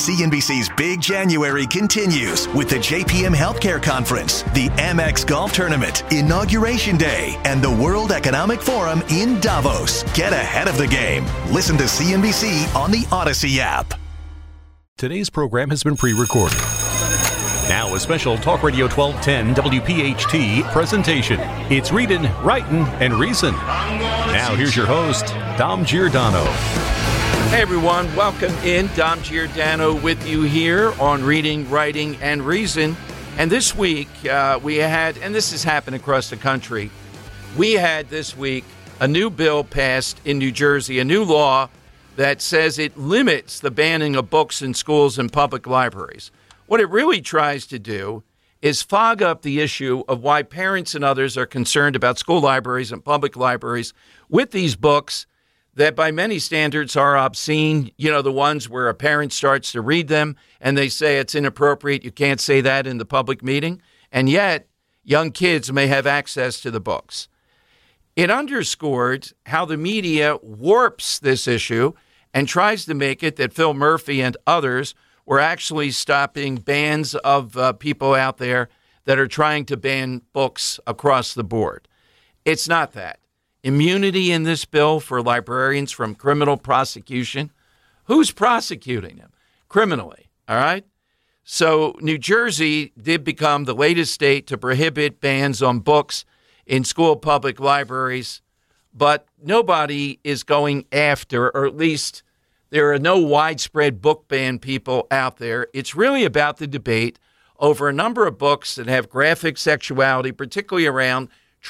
CNBC's Big January continues with the JPM Healthcare Conference, the Amex Golf Tournament, Inauguration Day, and the World Economic Forum in Davos. Get ahead of the game. Listen to CNBC on the Odyssey app. Today's program has been pre-recorded. Now a special Talk Radio 1210 WPHT presentation. It's Reading, Writing, and Reason. Now here's your host, Dom Giordano. Hey everyone, welcome in. Dom Giordano with you here on Reading, Writing, and Reason. And this week we had, and this has happened across the country, we had this week a new bill passed in New Jersey, a new law that says it limits the banning of books in schools and public libraries. What it really tries to do is fog up the issue of why parents and others are concerned about school libraries and public libraries with these books that by many standards are obscene. You know, the ones where a parent starts to read them and they say it's inappropriate, you can't say that in the public meeting, and yet young kids may have access to the books. It underscored how the media warps this issue and tries to make it that Phil Murphy and others were actually stopping bans of people out there that are trying to ban books across the board. It's not that. Immunity in this bill for librarians from criminal prosecution. Who's prosecuting them? Criminally, all right? So New Jersey did become the latest state to prohibit bans on books in school public libraries, but nobody is going after, or at least there are no widespread book ban people out there. It's really about the debate over a number of books that have graphic sexuality, particularly around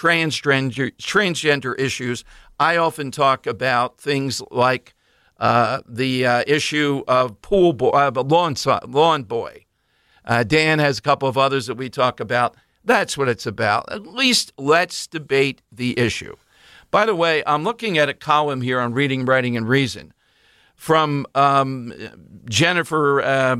transgender issues. I often talk about things like the issue of Lawn Boy. Dan has a couple of others that we talk about. That's what it's about. At least let's debate the issue. By the way, I'm looking at a column here on Reading, Writing, and Reason from Jennifer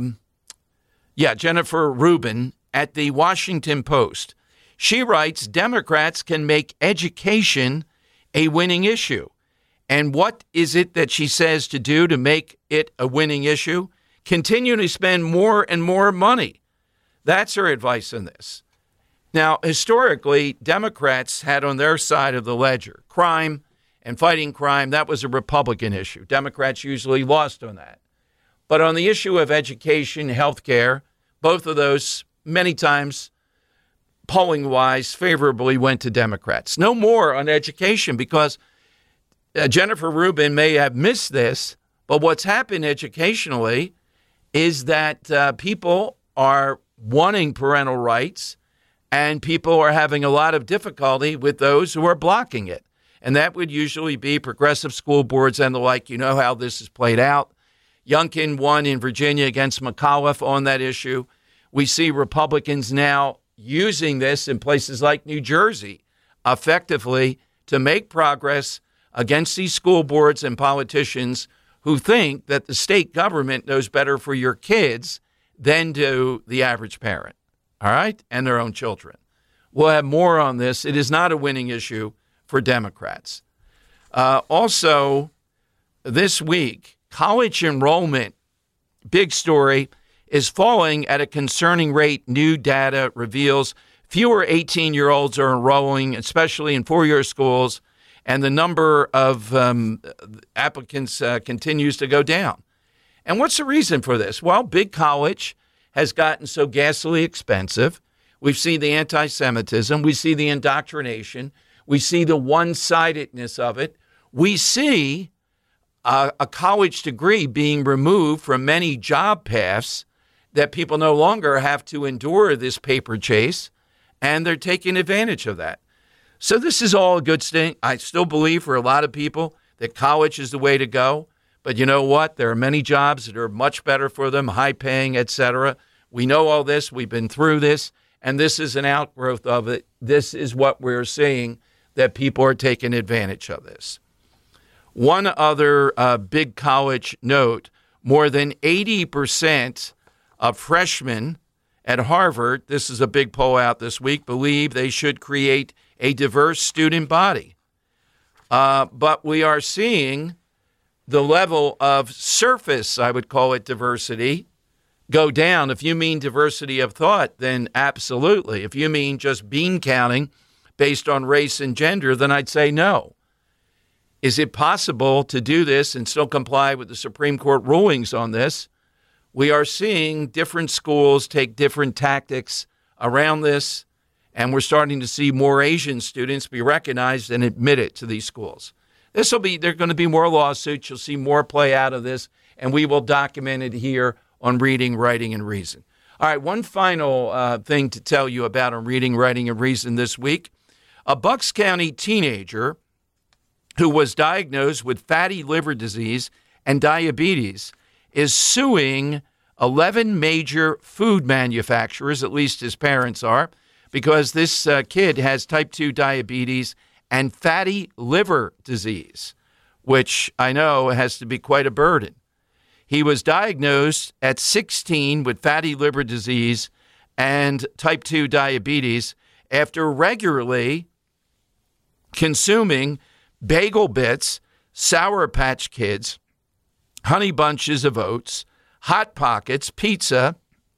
Rubin at the Washington Post. She writes, Democrats can make education a winning issue. And what is it that she says to do to make it a winning issue? Continue to spend more and more money. That's her advice in this. Now, historically, Democrats had on their side of the ledger crime and fighting crime. That was a Republican issue. Democrats usually lost on that. But on the issue of education, health care, both of those many times polling-wise favorably went to Democrats. No more on education because Jennifer Rubin may have missed this, but what's happened educationally is that people are wanting parental rights and people are having a lot of difficulty with those who are blocking it. And that would usually be progressive school boards and the like. You know how this is played out. Youngkin won in Virginia against McAuliffe on that issue. We see Republicans now using this in places like New Jersey effectively to make progress against these school boards and politicians who think that the state government knows better for your kids than do the average parent, all right, and their own children. We'll have more on this. It is not a winning issue for Democrats. Also, this week, college enrollment, big story, is falling at a concerning rate. New data reveals fewer 18-year-olds are enrolling, especially in four-year schools, and the number of applicants continues to go down. And what's the reason for this? Well, big college has gotten so ghastly expensive. We've seen the anti-Semitism. We see the indoctrination. We see the one-sidedness of it. We see a college degree being removed from many job paths that people no longer have to endure this paper chase, and they're taking advantage of that. So this is all a good thing. I still believe for a lot of people that college is the way to go. But you know what? There are many jobs that are much better for them, high paying, et cetera. We know all this. We've been through this, and this is an outgrowth of it. This is what we're seeing, that people are taking advantage of this. One other big college note, more than 80% of freshmen at Harvard, this is a big poll out this week, believe they should create a diverse student body. But we are seeing the level of surface, I would call it, diversity go down. If you mean diversity of thought, then absolutely. If you mean just bean counting based on race and gender, then I'd say no. Is it possible to do this and still comply with the Supreme Court rulings on this? We are seeing different schools take different tactics around this, and we're starting to see more Asian students be recognized and admitted to these schools. There are going to be more lawsuits. You'll see more play out of this, and we will document it here on Reading, Writing, and Reason. All right, one final thing to tell you about on Reading, Writing, and Reason this week. A Bucks County teenager who was diagnosed with fatty liver disease and diabetes is suing 11 major food manufacturers, at least his parents are, because this kid has type 2 diabetes and fatty liver disease, which I know has to be quite a burden. He was diagnosed at 16 with fatty liver disease and type 2 diabetes after regularly consuming Bagel Bits, Sour Patch Kids, Honey Bunches of Oats, Hot Pockets, pizza,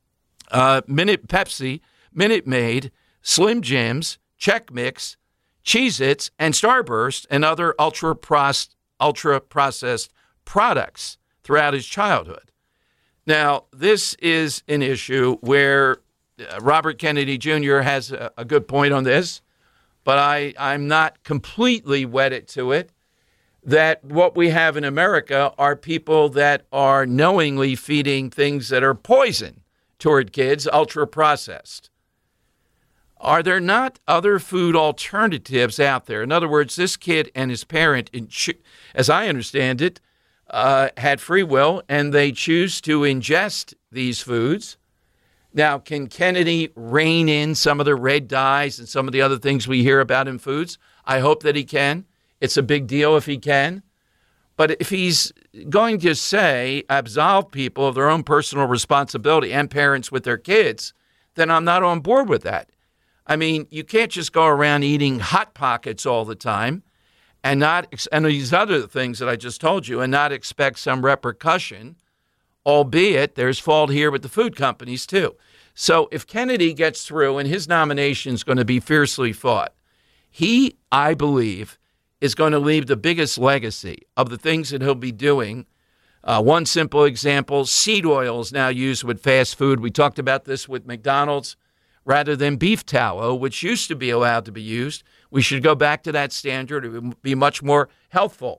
Pepsi, Minute Maid, Slim Jims, Chex Mix, Cheez-Its, and Starburst, and other ultra-processed products throughout his childhood. Now, this is an issue where Robert Kennedy Jr. has a good point on this, but I'm not completely wedded to it, that what we have in America are people that are knowingly feeding things that are poison toward kids, ultra-processed. Are there not other food alternatives out there? In other words, this kid and his parent, as I understand it, had free will, and they choose to ingest these foods. Now, can Kennedy rein in some of the red dyes and some of the other things we hear about in foods? I hope that he can. It's a big deal if he can. But if he's going to say, absolve people of their own personal responsibility and parents with their kids, then I'm not on board with that. I mean, you can't just go around eating Hot Pockets all the time and these other things that I just told you and not expect some repercussion, albeit there's fault here with the food companies too. So if Kennedy gets through and his nomination is going to be fiercely fought, he, I believe, is going to leave the biggest legacy of the things that he'll be doing. One simple example, seed oil is now used with fast food. We talked about this with McDonald's. Rather than beef tallow, which used to be allowed to be used, we should go back to that standard. It would be much more healthful.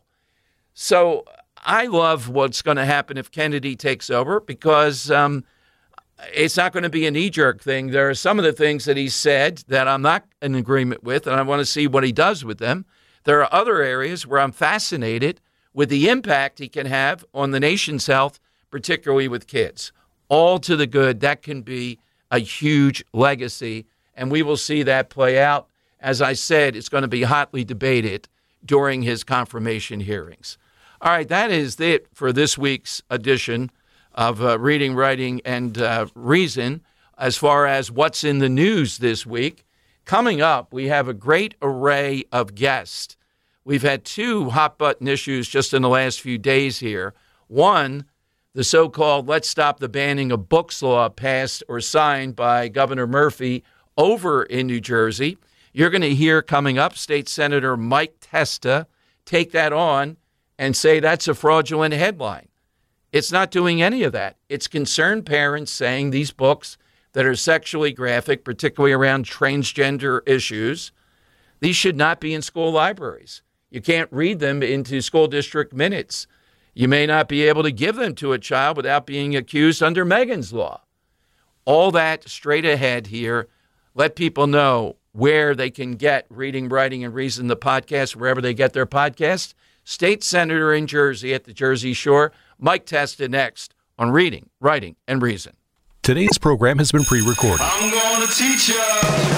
So I love what's going to happen if Kennedy takes over because it's not going to be a knee-jerk thing. There are some of the things that he said that I'm not in agreement with, and I want to see what he does with them. There are other areas where I'm fascinated with the impact he can have on the nation's health, particularly with kids. All to the good. That can be a huge legacy, and we will see that play out. As I said, it's going to be hotly debated during his confirmation hearings. All right, that is it for this week's edition of Reading, Writing, and Reason as far as what's in the news this week. Coming up, we have a great array of guests. We've had two hot-button issues just in the last few days here. One, the so-called Let's Stop the Banning of Books law passed or signed by Governor Murphy over in New Jersey. You're going to hear coming up State Senator Mike Testa take that on and say that's a fraudulent headline. It's not doing any of that. It's concerned parents saying these books that are sexually graphic, particularly around transgender issues, these should not be in school libraries. You can't read them into school district minutes. You may not be able to give them to a child without being accused under Megan's Law. All that straight ahead here. Let people know where they can get Reading, Writing, and Reason, the podcast, wherever they get their podcast. State Senator in Jersey at the Jersey Shore, Mike Testa, next on Reading, Writing, and Reason. Today's program has been pre-recorded. I'm gonna teach you.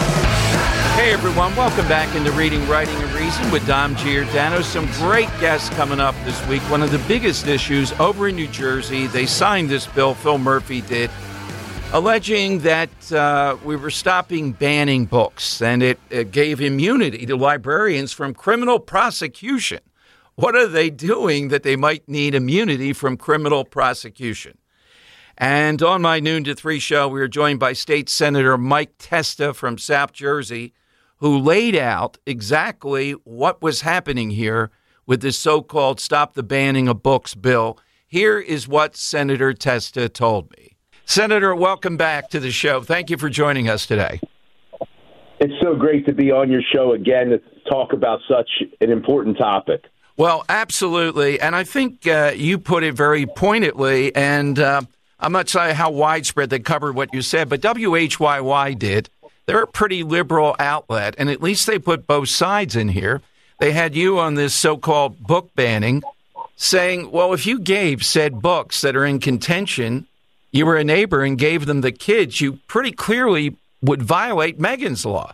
Hey, everyone. Welcome back into Reading, Writing, and Reason with Dom Giordano. Some great guests coming up this week. One of the biggest issues over in New Jersey, they signed this bill, Phil Murphy did, alleging that we were stopping banning books, and it gave immunity to librarians from criminal prosecution. What are they doing that they might need immunity from criminal prosecution? And on my Noon to 3 show, we were joined by State Senator Mike Testa from South Jersey, who laid out exactly what was happening here with this so-called Stop the Banning of Books bill. Here is what Senator Testa told me. Senator, welcome back to the show. Thank you for joining us today. It's so great to be on your show again to talk about such an important topic. Well, absolutely. And I think you put it very pointedly, and I'm not sure how widespread they covered what you said, but WHYY did. They're a pretty liberal outlet, and at least they put both sides in here. They had you on this so-called book banning, saying, well, if you gave said books that are in contention, you were a neighbor and gave them the kids, you pretty clearly would violate Megan's Law.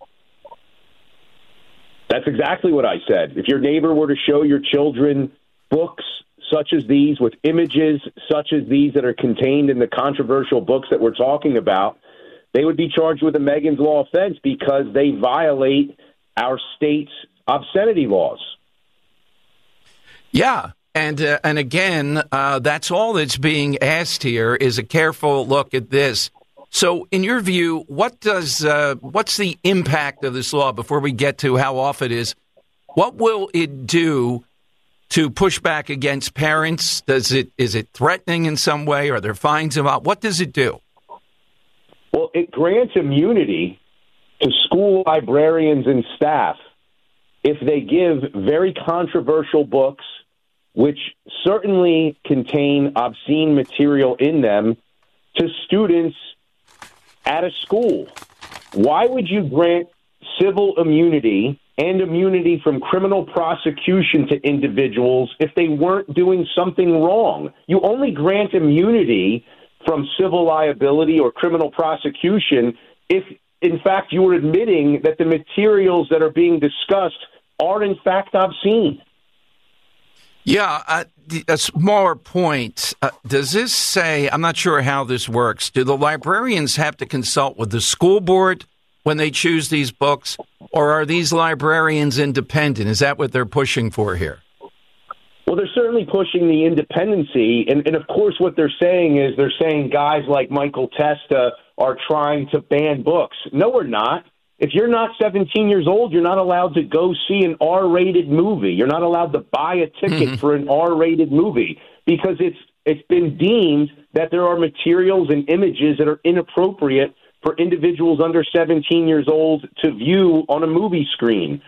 That's exactly what I said. If your neighbor were to show your children books such as these, with images such as these that are contained in the controversial books that we're talking about, they would be charged with a Megan's Law offense because they violate our state's obscenity laws. Yeah. And again, that's all that's being asked here is a careful look at this. So in your view, what's the impact of this law before we get to how off it is? What will it do to push back against parents? Is it threatening in some way? Are there fines involved? What does it do? Well, it grants immunity to school librarians and staff if they give very controversial books, which certainly contain obscene material in them, to students at a school. Why would you grant civil immunity and immunity from criminal prosecution to individuals if they weren't doing something wrong? You only grant immunity from civil liability or criminal prosecution if, in fact, you were admitting that the materials that are being discussed are, in fact, obscene. Yeah, a smaller point. Does this say, I'm not sure how this works, do the librarians have to consult with the school board when they choose these books, or are these librarians independent? Is that what they're pushing for here? Well, they're certainly pushing the independency, and of course what they're saying is they're saying guys like Michael Testa are trying to ban books. No, we're not. If you're not 17 years old, you're not allowed to go see an R-rated movie. You're not allowed to buy a ticket for an R-rated movie because it's been deemed that there are materials and images that are inappropriate for individuals under 17 years old to view on a movie screen.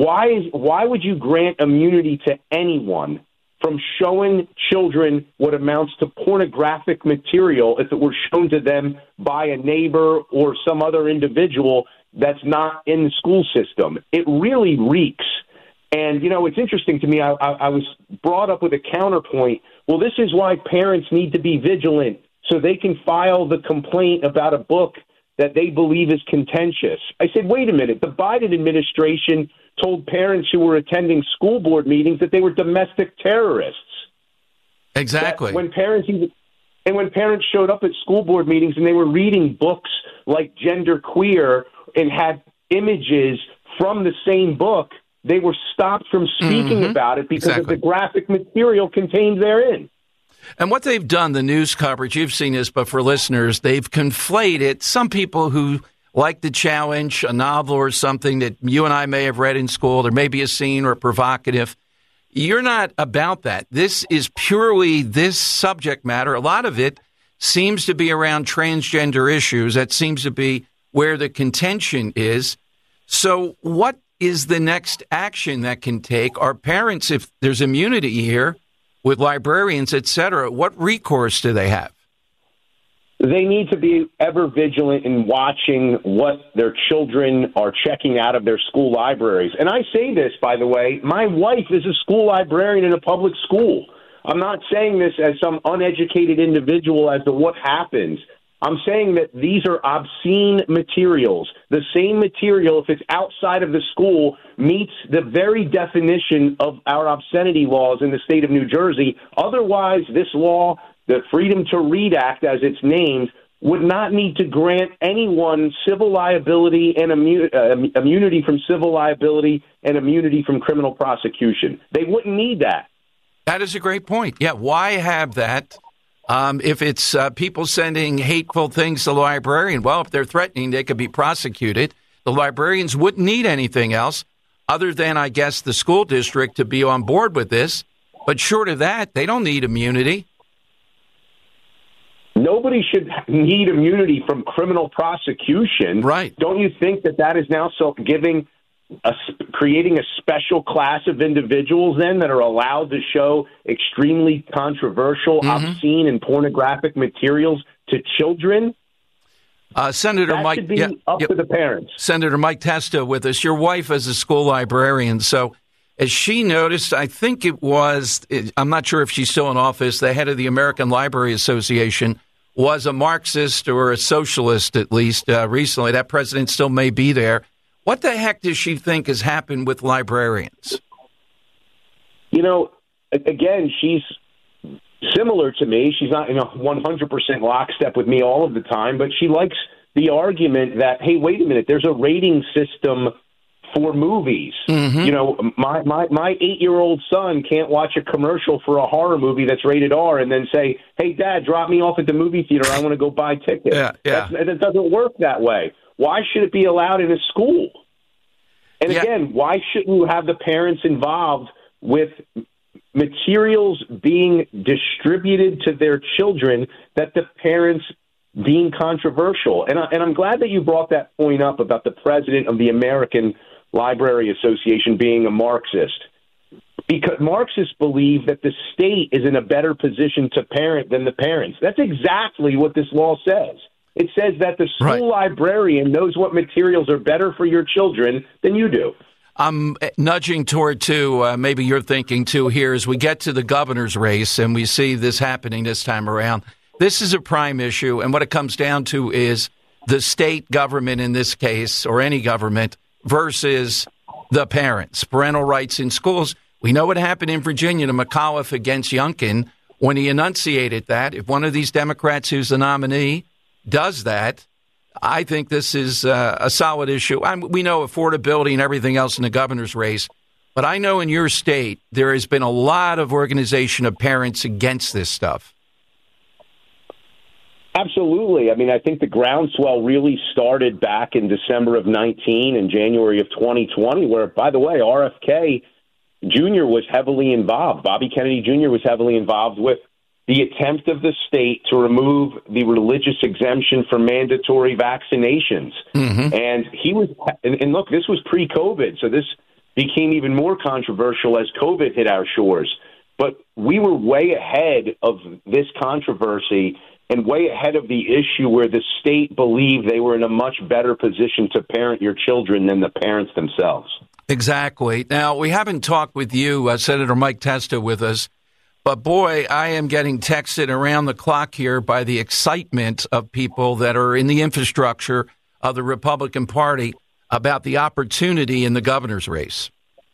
Why would you grant immunity to anyone from showing children what amounts to pornographic material if it were shown to them by a neighbor or some other individual that's not in the school system? It really reeks. And, you know, it's interesting to me. I was brought up with a counterpoint. Well, this is why parents need to be vigilant so they can file the complaint about a book that they believe is contentious. I said, wait a minute. The Biden administration told parents who were attending school board meetings that they were domestic terrorists. Exactly. When parents showed up at school board meetings and they were reading books like Gender Queer and had images from the same book, they were stopped from speaking about it because of the graphic material contained therein. And what they've done, the news coverage, you've seen this, but for listeners, they've conflated some people who like to challenge a novel or something that you and I may have read in school. There may be a scene or provocative. You're not about that. This is purely this subject matter. A lot of it seems to be around transgender issues. That seems to be where the contention is. So what is the next action that can take? Our parents, if there's immunity here with librarians, et cetera, what recourse do they have? They need to be ever vigilant in watching what their children are checking out of their school libraries. And I say this, by the way, my wife is a school librarian in a public school. I'm not saying this as some uneducated individual as to what happens. I'm saying that these are obscene materials. The same material, if it's outside of the school, meets the very definition of our obscenity laws in the state of New Jersey. Otherwise, this law, the Freedom to Read Act, as it's named, would not need to grant anyone civil liability and immunity from civil liability and immunity from criminal prosecution. They wouldn't need that. That is a great point. Yeah, why have that If it's people sending hateful things to the librarian, well, if they're threatening, they could be prosecuted. The librarians wouldn't need anything else other than, I guess, the school district to be on board with this. But short of that, they don't need immunity. Nobody should need immunity from criminal prosecution. Right. Don't you think that is now creating a special class of individuals then that are allowed to show extremely controversial, obscene, and pornographic materials to children? Senator that Mike, should be up to the parents. Senator Mike Testa with us. Your wife is a school librarian, so as she noticed, I think I'm not sure if she's still in office, the head of the American Library Association was a Marxist or a socialist, at least recently. That president still may be there. What the heck does she think has happened with librarians? You know, again, she's similar to me. She's not in a 100% lockstep with me all of the time, but she likes the argument that, hey, wait a minute, there's a rating system for movies. Mm-hmm. You know, my 8-year-old son can't watch a commercial for a horror movie that's rated R and then say, hey, Dad, drop me off at the movie theater. I want to go buy tickets. That doesn't work that way. Why should it be allowed in a school? And again, why shouldn't you have the parents involved with materials being distributed to their children that the parents deem controversial? And I'm glad that you brought that point up about the president of the American Library Association being a Marxist, because Marxists believe that the state is in a better position to parent than the parents. That's exactly what this law says. It says that the school librarian knows what materials are better for your children than you do. I'm nudging toward, too, maybe you're thinking, too, here as we get to the governor's race and we see this happening this time around. This is a prime issue, and what it comes down to is the state government in this case, or any government, versus the parents. Parental rights in schools. We know what happened in Virginia to McAuliffe against Youngkin when he enunciated that. If one of these Democrats who's the nominee does that, I think this is a solid issue. We know affordability and everything else in the governor's race, but I know in your state there has been a lot of organization of parents against this stuff. Absolutely. I mean, I think the groundswell really started back in December of 19 and January of 2020, where, by the way, RFK Jr. was heavily involved. Bobby Kennedy Jr. was heavily involved with the attempt of the state to remove the religious exemption for mandatory vaccinations. Mm-hmm. And and look, this was pre-COVID, so this became even more controversial as COVID hit our shores. But we were way ahead of this controversy and way ahead of the issue where the state believed they were in a much better position to parent your children than the parents themselves. Exactly. Now, we haven't talked with you, Senator Mike Testa, with us. But, boy, I am getting texted around the clock here by the excitement of people that are in the infrastructure of the Republican Party about the opportunity in the governor's race.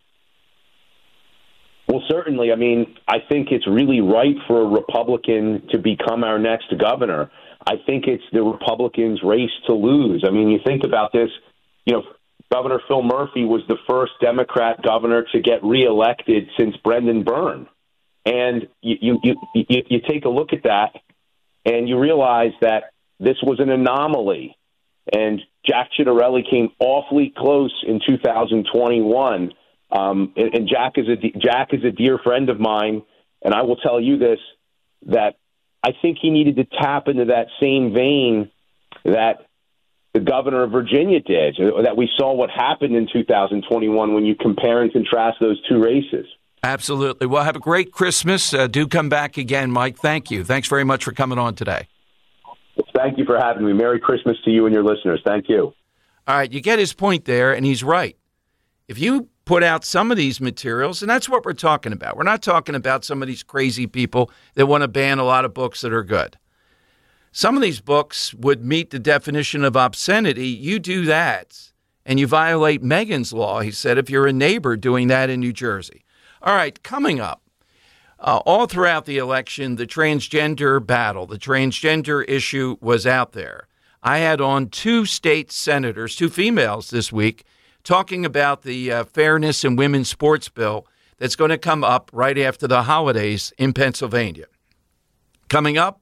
Well, certainly. I mean, I think it's really right for a Republican to become our next governor. I think it's the Republicans' race to lose. I mean, you think about this, you know, Governor Phil Murphy was the first Democrat governor to get reelected since Brendan Byrne. And you take a look at that, and you realize that this was an anomaly. And Jack Ciattarelli came awfully close in 2021. And Jack is a dear friend of mine, and I will tell you this, that I think he needed to tap into that same vein that the governor of Virginia did, that we saw what happened in 2021 when you compare and contrast those two races. Absolutely. Well, have a great Christmas. Do come back again, Mike. Thank you. Thanks very much for coming on today. Thank you for having me. Merry Christmas to you and your listeners. Thank you. All right. You get his point there, and he's right. If you put out some of these materials, and that's what we're talking about. We're not talking about some of these crazy people that want to ban a lot of books that are good. Some of these books would meet the definition of obscenity. You do that, and you violate Megan's law, he said, if you're a neighbor doing that in New Jersey. All right, coming up, all throughout the election, the transgender battle, the transgender issue was out there. I had on two state senators, two females this week, talking about the Fairness in Women's Sports bill that's going to come up right after the holidays in Pennsylvania. Coming up,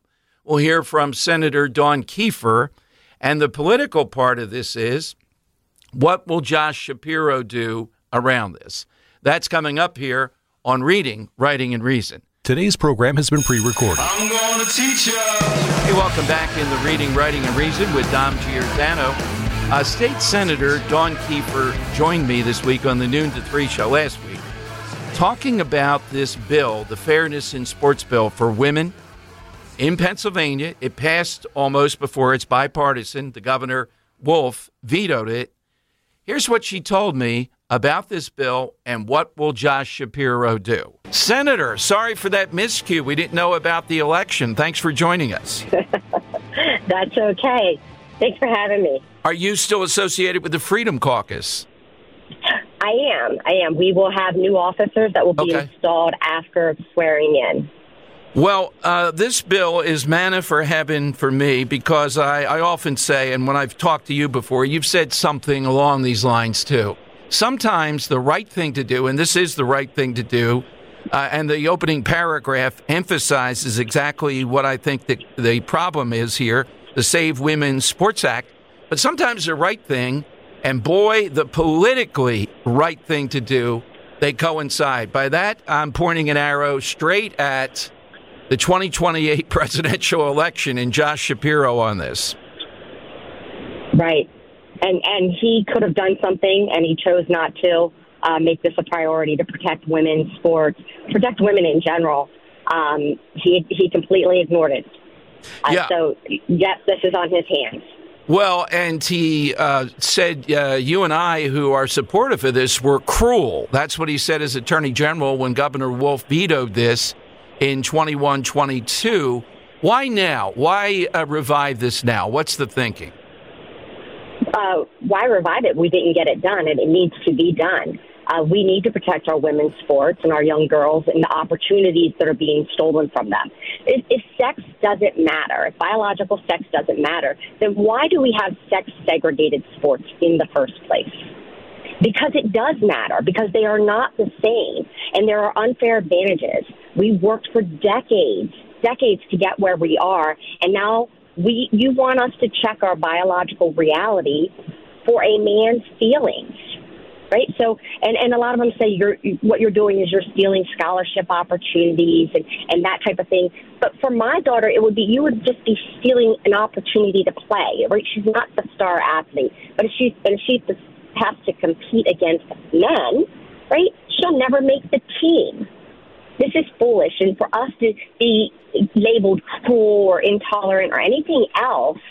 we'll hear from Senator Dawn Keefer. And the political part of this is, what will Josh Shapiro do around this? That's coming up here on Reading, Writing, and Reason. Today's program has been pre-recorded. I'm gonna teach you. Hey, welcome back in the Reading, Writing, and Reason with Dom Giordano. State Senator Dawn Keefer joined me this week on the Noon to 3 show last week, talking about this bill, the Fairness in Sports Bill for women in Pennsylvania. It passed almost before it's bipartisan. The Governor Wolf vetoed it. Here's what she told me about this bill and what will Josh Shapiro do. Senator, sorry for that miscue. We didn't know about the election. Thanks for joining us. That's okay. Thanks for having me. Are you still associated with the Freedom Caucus? I am. We will have new officers that will be installed after swearing in. Well, this bill is manna for heaven for me because I often say, and when I've talked to you before, you've said something along these lines too. Sometimes the right thing to do, and this is the right thing to do, and the opening paragraph emphasizes exactly what I think the problem is here, the Save Women's Sports Act. But sometimes the right thing, and boy, the politically right thing to do, they coincide. By that, I'm pointing an arrow straight at the 2028 presidential election and Josh Shapiro on this. Right. And he could have done something, and he chose not to make this a priority to protect women's sports, protect women in general. He completely ignored it. So, yes, this is on his hands. Well, and he said you and I, who are supportive of this, were cruel. That's what he said as Attorney General when Governor Wolf vetoed this in 21-22. Why now? Why revive this now? What's the thinking? Why revive it? We didn't get it done, and it needs to be done. We need to protect our women's sports and our young girls and the opportunities that are being stolen from them. If sex doesn't matter, if biological sex doesn't matter, then why do we have sex-segregated sports in the first place? Because it does matter, because they are not the same, and there are unfair advantages. We worked for decades to get where we are, and now you want us to check our biological reality for a man's feelings. Right. So, and a lot of them say what you're doing is you're stealing scholarship opportunities and that type of thing. But for my daughter, you would just be stealing an opportunity to play. Right. She's not the star athlete, but if she has to compete against men, right, she'll never make the team. This is foolish. And for us to be labeled cruel or intolerant or anything else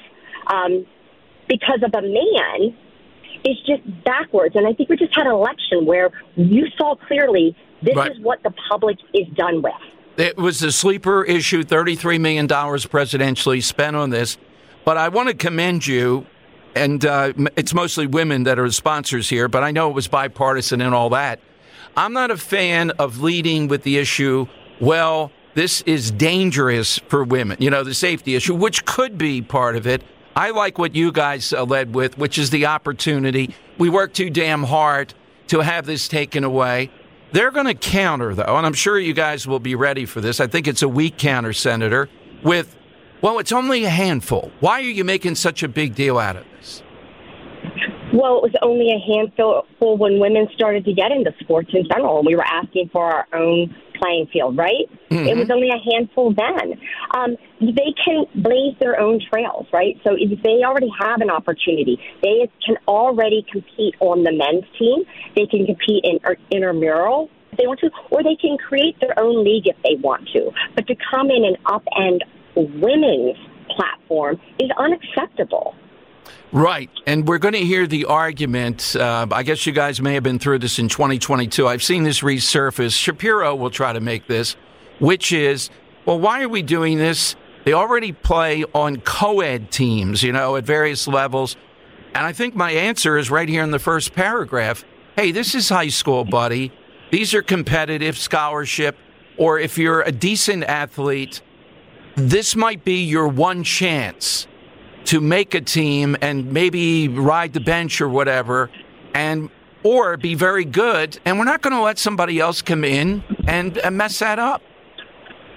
because of a man, it's just backwards. And I think we just had an election where you saw clearly this is what the public is done with. It was a sleeper issue, $33 million presidentially spent on this. But I want to commend you, and it's mostly women that are the sponsors here, but I know it was bipartisan and all that. I'm not a fan of leading with the issue, well, this is dangerous for women, the safety issue, which could be part of it. I like what you guys led with, which is the opportunity. We work too damn hard to have this taken away. They're going to counter, though, and I'm sure you guys will be ready for this. I think it's a weak counter, Senator, with, well, it's only a handful. Why are you making such a big deal out of this? Well, it was only a handful when women started to get into sports in general, and we were asking for our own playing field, right? Mm-hmm. It was only a handful then. They can blaze their own trails, right? So if they already have an opportunity, they can already compete on the men's team. They can compete in intramural if they want to, or they can create their own league if they want to. But to come in and upend women's platform is unacceptable. Right. And we're going to hear the argument. I guess you guys may have been through this in 2022. I've seen this resurface. Shapiro will try to make this, which is, well, why are we doing this? They already play on co-ed teams, at various levels. And I think my answer is right here in the first paragraph. Hey, this is high school, buddy. These are competitive scholarship. Or if you're a decent athlete, this might be your one chance to make a team and maybe ride the bench or whatever, or be very good. And we're not going to let somebody else come in and mess that up.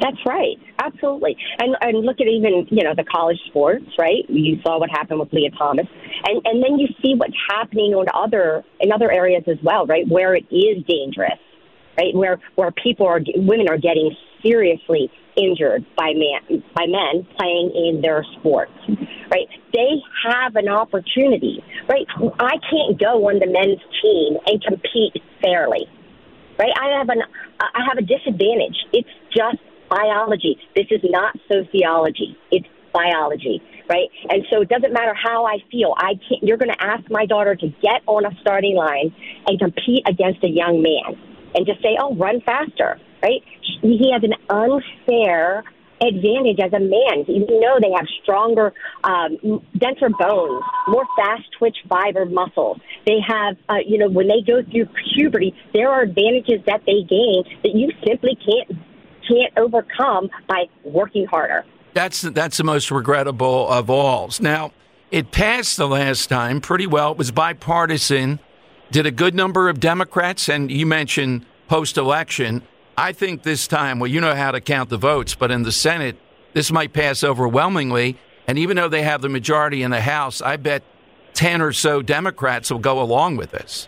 That's right. Absolutely. And look at even, the college sports, right? You saw what happened with Leah Thomas. And then you see what's happening in other areas as well, right? Where it is dangerous, right? Where women are getting seriously injured by men playing in their sports, right? They have an opportunity, right? I can't go on the men's team and compete fairly, right? I have a disadvantage. It's just biology. This is not sociology. It's biology, right? And so it doesn't matter how I feel. You're going to ask my daughter to get on a starting line and compete against a young man and just say, oh, run faster, right? He has an unfair advantage as a man. They have stronger, denser bones, more fast twitch fiber muscles. They have, when they go through puberty, there are advantages that they gain that you simply can't overcome by working harder. That's the most regrettable of all. Now, it passed the last time pretty well. It was bipartisan. Did a good number of Democrats, and you mentioned post-election. I think this time, well, you know how to count the votes, but in the Senate, this might pass overwhelmingly. And even though they have the majority in the House, I bet 10 or so Democrats will go along with this.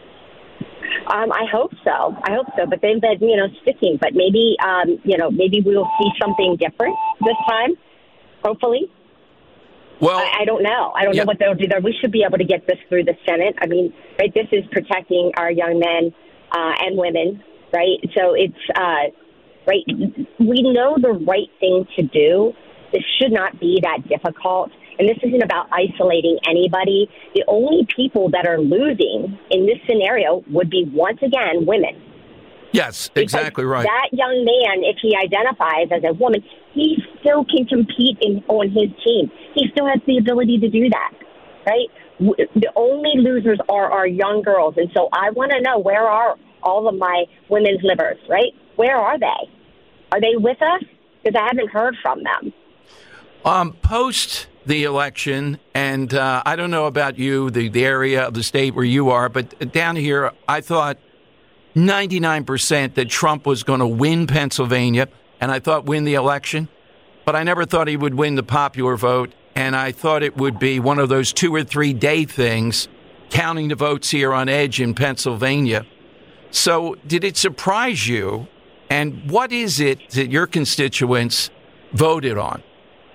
I hope so. But they've been, sticking. But maybe, maybe we'll see something different this time, hopefully. Well, I don't know. I don't know what they'll do there. We should be able to get this through the Senate. I mean, right, this is protecting our young men and women, right? So it's, right, we know the right thing to do. This should not be that difficult. And this isn't about isolating anybody. The only people that are losing in this scenario would be, once again, women. Yes, exactly right. That young man, if he identifies as a woman, he still can compete on his team. He still has the ability to do that, right? The only losers are our young girls. And so I want to know, where are all of my women's livers, right? Where are they? Are they with us? Because I haven't heard from them. Post the election, and I don't know about you, the area of the state where you are, but down here, I thought 99% that Trump was going to win Pennsylvania, and I thought win the election, but I never thought he would win the popular vote, and I thought it would be one of those 2 or 3 day things, counting the votes here on edge in Pennsylvania. So did it surprise you, and what is it that your constituents voted on?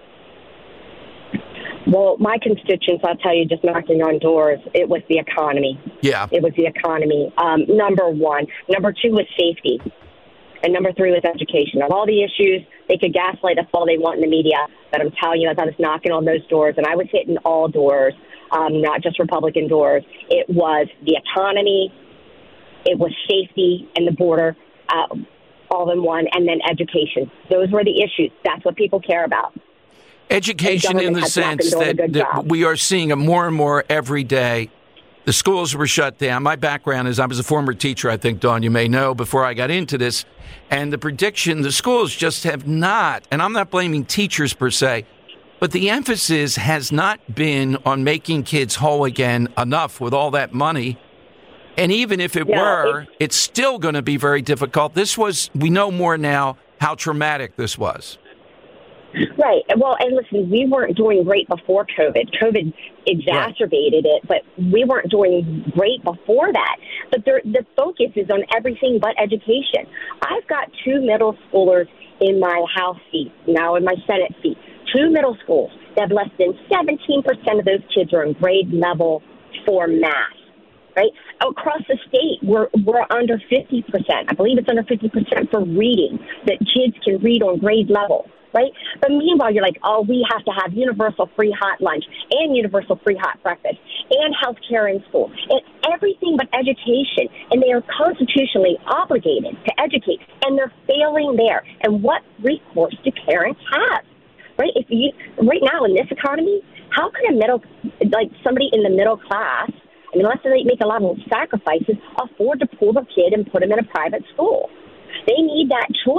Well, my constituents, I'll tell you, just knocking on doors, it was the economy. Yeah. It was the economy, number one. Number 2 was safety. And number 3 was education. Of all the issues, they could gaslight us all they want in the media, but I'm telling you, as I was knocking on those doors, and I was hitting all doors, not just Republican doors, it was the economy, it was safety and the border, all in one, and then education. Those were the issues. That's what people care about. Education in the sense that we are seeing it more and more every day. The schools were shut down. My background is I was a former teacher, I think, Dawn, you may know, before I got into this. And the prediction, the schools just have not, and I'm not blaming teachers per se, but the emphasis has not been on making kids whole again enough with all that money. And even if it's still going to be very difficult. We know more now how traumatic this was. Right. Well, and listen, we weren't doing great before COVID. COVID exacerbated it, but we weren't doing great before that. But the focus is on everything but education. I've got 2 middle schoolers in my House seat, now in my Senate seat. 2 middle schools that have less than 17% of those kids are in grade level for math. Right? Across the state, we're under 50%. I believe it's under 50% for reading, that kids can read on grade level. Right? But meanwhile, you're like, oh, we have to have universal free hot lunch and universal free hot breakfast and health care in school and everything but education. And they are constitutionally obligated to educate, and they're failing there. And what recourse do parents have? Right? Right now in this economy, how can somebody in the middle class, unless they make a lot of sacrifices, afford to pull the kid and put him in a private school? They need that choice.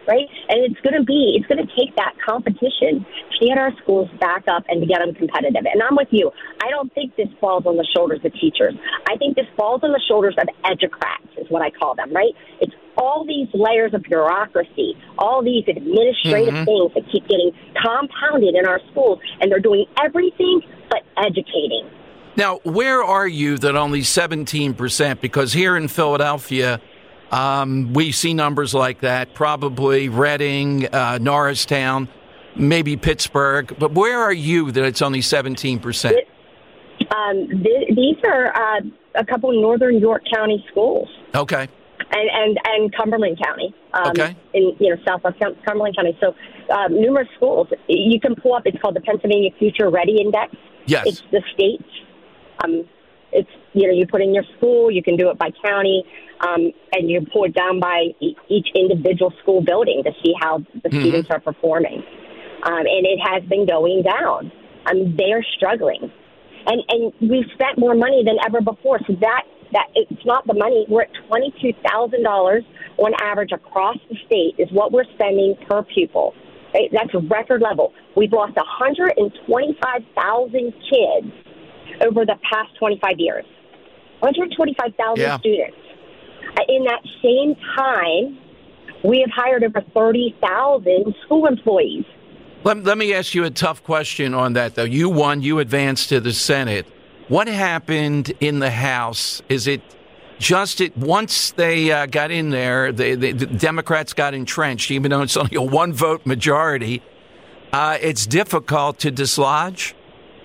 right? And it's going to take that competition to get our schools back up and to get them competitive. And I'm with you. I don't think this falls on the shoulders of teachers. I think this falls on the shoulders of educrats, is what I call them, right? It's all these layers of bureaucracy, all these administrative things that keep getting compounded in our schools, and they're doing everything but educating. Now, where are you that only 17%? Because here in Philadelphia, we see numbers like that, probably Reading, Norristown, maybe Pittsburgh. But where are you that it's only 17%? These are a couple of northern York County schools. Okay. And Cumberland County. Okay. In southwest Cumberland County. So numerous schools. You can pull up. It's called the Pennsylvania Future Ready Index. Yes. It's the states. It's you put in your school. You can do it by county, and you pull it down by each individual school building to see how the students are performing. And it has been going down. They are struggling, and we've spent more money than ever before. So that it's not the money. We're at $22,000 on average across the state is what we're spending per pupil. Right? That's a record level. We've lost 125,000 kids over the past 25 years. 125,000 students. In that same time, we have hired over 30,000 school employees. Let me ask you a tough question on that, though. You won. You advanced to the Senate. What happened in the House? Is it just once they got in there, the Democrats got entrenched, even though it's only a one-vote majority, it's difficult to dislodge?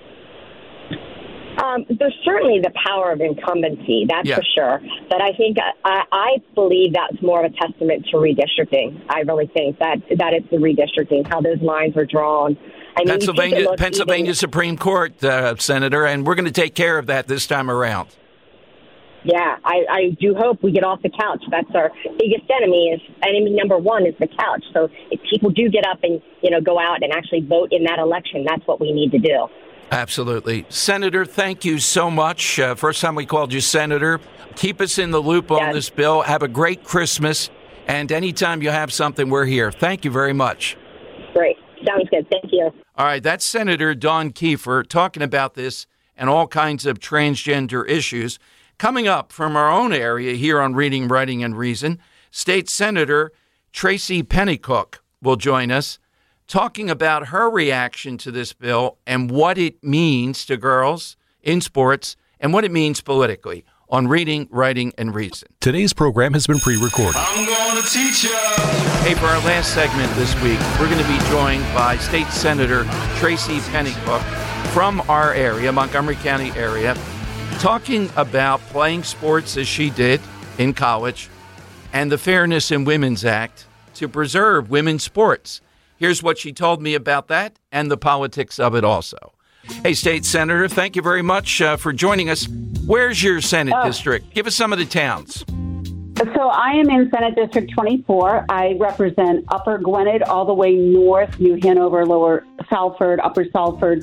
There's certainly the power of incumbency, that's for sure. But I think I believe that's more of a testament to redistricting. I really think that is the redistricting, how those lines are drawn. I mean, Pennsylvania Supreme Court, Senator, and we're going to take care of that this time around. Yeah, I do hope we get off the couch. That's our biggest enemy number one is the couch. So if people do get up and, go out and actually vote in that election, that's what we need to do. Absolutely. Senator, thank you so much. First time we called you Senator. Keep us in the loop on this bill. Have a great Christmas. And anytime you have something, we're here. Thank you very much. Great. Sounds good. Thank you. All right. That's Senator Dawn Keefer talking about this and all kinds of transgender issues. Coming up from our own area here on Reading, Writing, and Reason, State Senator Tracy Pennycook will join us, talking about her reaction to this bill and what it means to girls in sports and what it means politically on Reading, Writing, and Reason. Today's program has been pre-recorded. I'm going to teach you. Hey, for our last segment this week, we're going to be joined by State Senator Tracy Pennycook from our area, Montgomery County area, talking about playing sports as she did in college and the Fairness in Women's Act to preserve women's sports. Here's what she told me about that and the politics of it also. Hey, State Senator, thank you very much for joining us. Where's your Senate district? Give us some of the towns. So I am in Senate District 24. I represent Upper Gwinnett all the way north, New Hanover, Lower Salford, Upper Salford,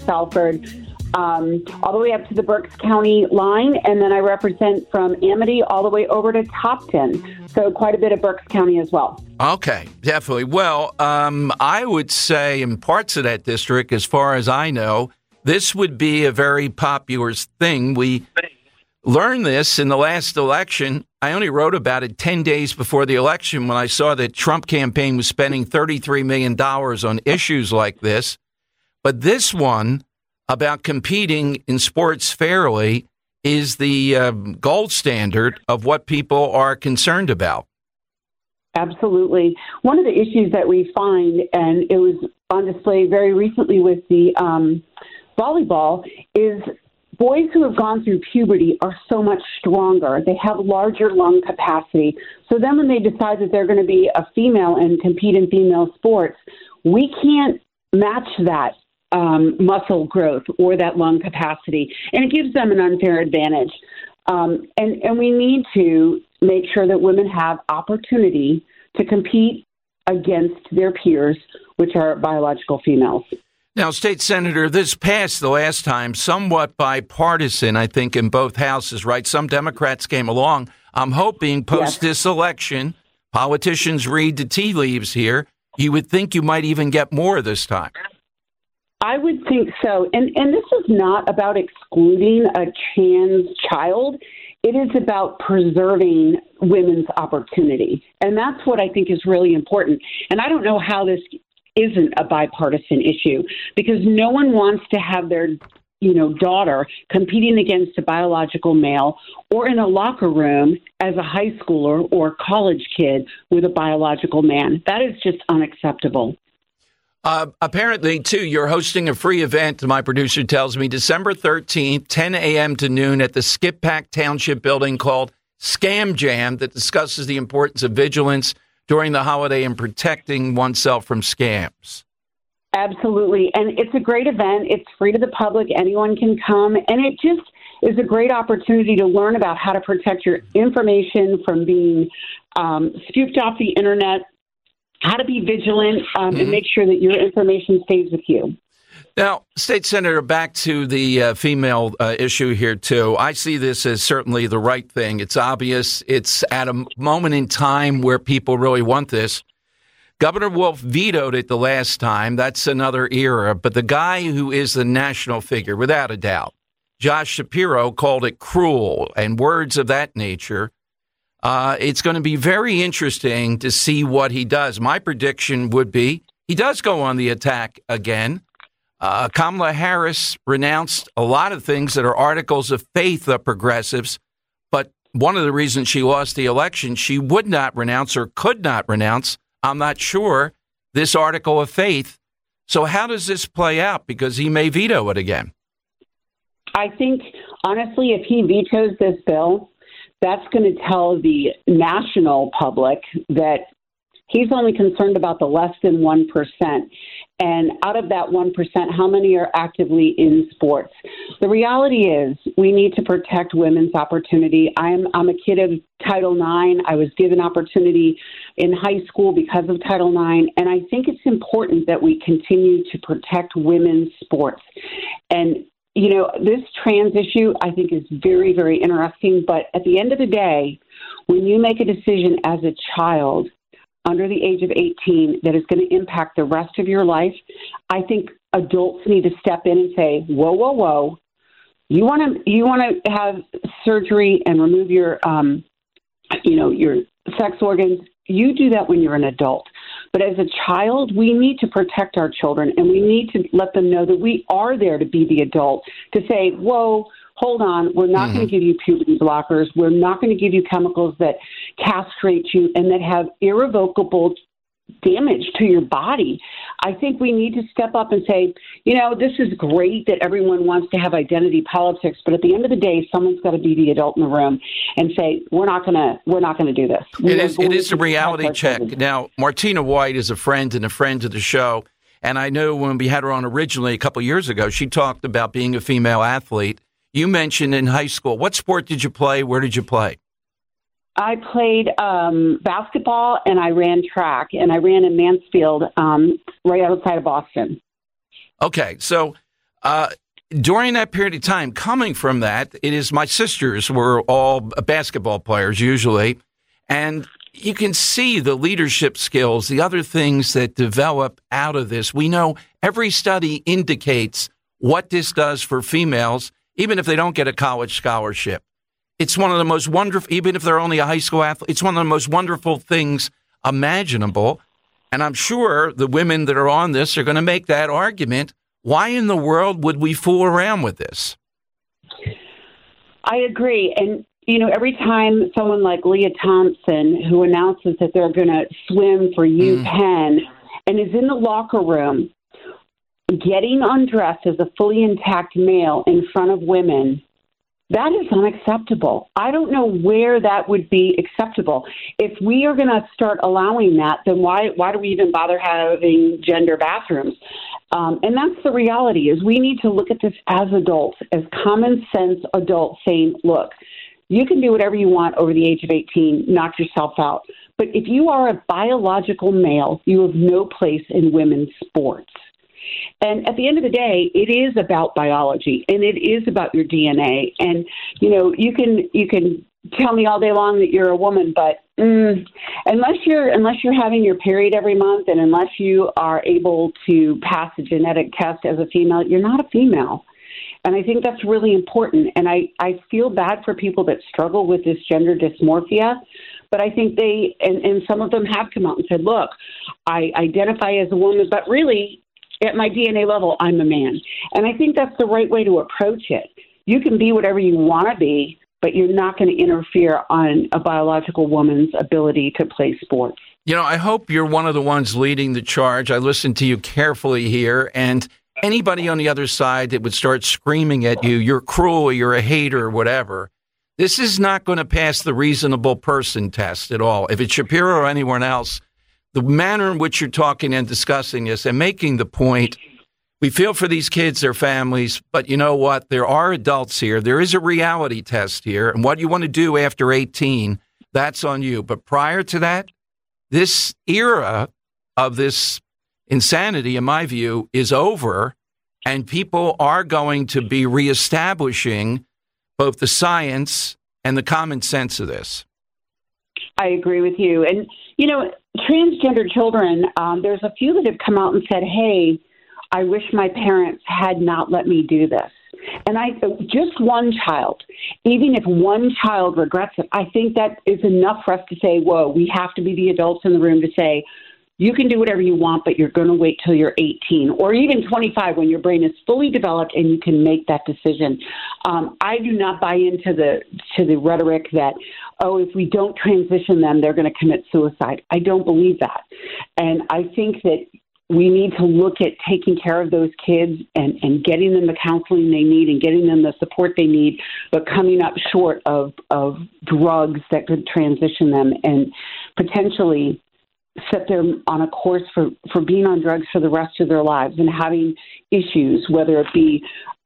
all the way up to the Berks County line. And then I represent from Amity all the way over to Topton. So quite a bit of Berks County as well. Okay, definitely. Well, I would say in parts of that district, as far as I know, this would be a very popular thing. We learned this in the last election. I only wrote about it 10 days before the election when I saw that Trump campaign was spending $33 million on issues like this. But this one about competing in sports fairly is the gold standard of what people are concerned about. Absolutely. One of the issues that we find, and it was on display very recently with the volleyball, is boys who have gone through puberty are so much stronger. They have larger lung capacity. So then when they decide that they're going to be a female and compete in female sports, we can't match that muscle growth or that lung capacity. And it gives them an unfair advantage. And we need to make sure that women have opportunity to compete against their peers, which are biological females. Now, State Senator, this passed the last time, somewhat bipartisan, I think, in both houses, right? Some Democrats came along. I'm hoping post this election, Politicians read the tea leaves here. You would think you might even get more this time. I would think so. And this is not about excluding a trans child. It is about preserving women's opportunity. And that's what I think is really important. And I don't know how this isn't a bipartisan issue, because no one wants to have their daughter competing against a biological male or in a locker room as a high schooler or college kid with a biological man. That is just unacceptable. Apparently, too, you're hosting a free event, my producer tells me, December 13th, 10 a.m. to noon at the Skip Pack Township building called Scam Jam, that discusses the importance of vigilance during the holiday and protecting oneself from scams. Absolutely. And it's a great event. It's free to the public. Anyone can come. And it just is a great opportunity to learn about how to protect your information from being scooped off the internet, how to be vigilant, and make sure that your information stays with you. Now, State Senator, back to the female issue here, too. I see this as certainly the right thing. It's obvious. It's at a moment in time where people really want this. Governor Wolf vetoed it the last time. That's another era. But the guy who is the national figure, without a doubt, Josh Shapiro, called it cruel and words of that nature. It's going to be very interesting to see what he does. My prediction would be he does go on the attack again. Kamala Harris renounced a lot of things that are articles of faith of progressives, but one of the reasons she lost the election, she would not renounce or could not renounce, I'm not sure, this article of faith. So how does this play out? Because he may veto it again. I think, honestly, if he vetoes this bill, that's going to tell the national public that he's only concerned about the less than 1%. And out of that 1%, how many are actively in sports? The reality is we need to protect women's opportunity. I'm a kid of Title IX. I was given opportunity in high school because of Title IX. And I think it's important that we continue to protect women's sports. And this trans issue, I think, is very, very interesting. But at the end of the day, when you make a decision as a child under the age of 18 that is going to impact the rest of your life, I think adults need to step in and say, whoa, whoa, whoa. You want to have surgery and remove your, your sex organs. You do that when you're an adult. But as a child, we need to protect our children, and we need to let them know that we are there to be the adult, to say, whoa, hold on, we're not going to give you puberty blockers. We're not going to give you chemicals that castrate you and that have irrevocable damage to your body. I think we need to step up and say, this is great that everyone wants to have identity politics, but at the end of the day, someone's got to be the adult in the room and say, we're not going to do this. It is a reality check. Now, Martina White is a friend and a friend of the show, and I know when we had her on originally a couple of years ago, she talked about being a female athlete. You mentioned in high school. What sport did you play? Where did you play? I played basketball, and I ran track, and I ran in Mansfield, right outside of Boston. Okay, so during that period of time, coming from that, my sisters were all basketball players usually, and you can see the leadership skills, the other things that develop out of this. We know every study indicates what this does for females, even if they don't get a college scholarship. It's one of the most wonderful, even if they're only a high school athlete, it's one of the most wonderful things imaginable. And I'm sure the women that are on this are going to make that argument. Why in the world would we fool around with this? I agree. And, every time someone like Leah Thompson, who announces that they're going to swim for UPenn and is in the locker room getting undressed as a fully intact male in front of women, that is unacceptable. I don't know where that would be acceptable. If we are going to start allowing that, then why do we even bother having gender bathrooms? And that's the reality, is we need to look at this as adults, as common sense adults saying, look, you can do whatever you want over the age of 18, knock yourself out. But if you are a biological male, you have no place in women's sports. And at the end of the day, it is about biology, and it is about your DNA. And, you can tell me all day long that you're a woman, but Unless you're having your period every month, and unless you are able to pass a genetic test as a female, you're not a female. And I think that's really important. And I feel bad for people that struggle with this gender dysmorphia, but I think and some of them have come out and said, look, I identify as a woman, but really at my DNA level, I'm a man. And I think that's the right way to approach it. You can be whatever you want to be, but you're not going to interfere on a biological woman's ability to play sports. You know, I hope you're one of the ones leading the charge. I listened to you carefully here, and anybody on the other side that would start screaming at you, you're cruel, you're a hater, whatever, this is not going to pass the reasonable person test at all. If it's Shapiro or anyone else, the manner in which you're talking and discussing this and making the point, we feel for these kids, their families, but you know what? There are adults here. There is a reality test here, and what you want to do after 18, that's on you. But prior to that, this era of this insanity, in my view, is over, and people are going to be reestablishing both the science and the common sense of this. I agree with you. And, you know, transgender children, there's a few that have come out and said, hey, I wish my parents had not let me do this. And just one child, even if one child regrets it, I think that is enough for us to say, whoa, we have to be the adults in the room to say, you can do whatever you want, but you're going to wait till you're 18 or even 25 when your brain is fully developed and you can make that decision. I do not buy into the rhetoric that, oh, if we don't transition them, they're going to commit suicide. I don't believe that. And I think that we need to look at taking care of those kids and getting them the counseling they need and getting them the support they need, but coming up short of drugs that could transition them and potentially set them on a course for being on drugs for the rest of their lives and having issues, whether it be,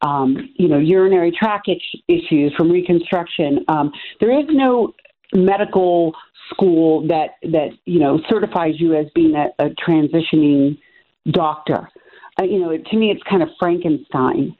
urinary tract issues from reconstruction. There is no medical school that certifies you as being a transitioning doctor. To me, it's kind of Frankenstein.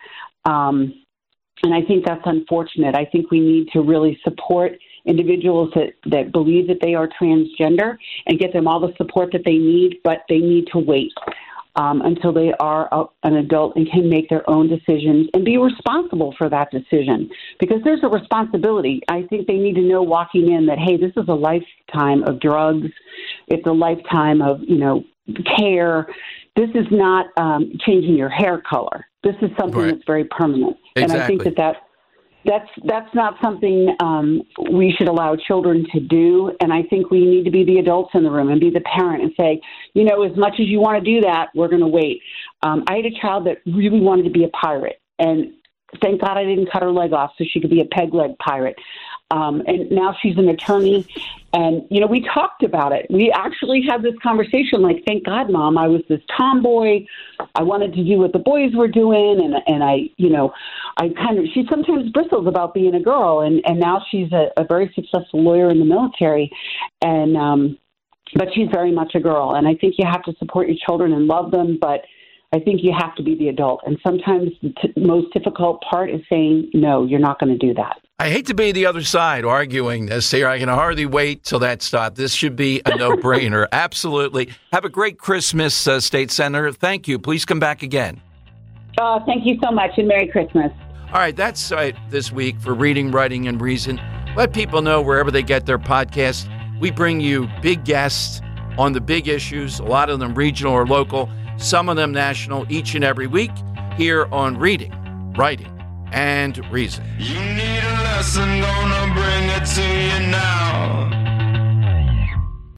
And I think that's unfortunate. I think we need to really support individuals that believe that they are transgender and get them all the support that they need, but they need to wait until they are an adult and can make their own decisions and be responsible for that decision, because there's a responsibility. I think they need to know walking in that, hey, this is a lifetime of drugs. It's a lifetime of, care. This is not changing your hair color. This is something that's very permanent. Exactly. And I think that's not something we should allow children to do. And I think we need to be the adults in the room and be the parent and say, as much as you want to do that, we're going to wait. I had a child that really wanted to be a pirate, and thank God I didn't cut her leg off so she could be a peg leg pirate. And now she's an attorney. And, we talked about it. We actually had this conversation like, thank God, Mom, I was this tomboy. I wanted to do what the boys were doing. And she sometimes bristles about being a girl. And now she's a very successful lawyer in the military. And, but she's very much a girl. And I think you have to support your children and love them. But I think you have to be the adult. And sometimes the most difficult part is saying, no, you're not going to do that. I hate to be the other side arguing this here. I can hardly wait till that stops. This should be a no-brainer. Absolutely. Have a great Christmas, State Senator. Thank you. Please come back again. Thank you so much, and Merry Christmas. All right, that's this week for Reading, Writing, and Reason. Let people know wherever they get their podcasts. We bring you big guests on the big issues, a lot of them regional or local, some of them national, each and every week here on Reading, Writing, and Reason. You need a lesson, gonna bring it to you now.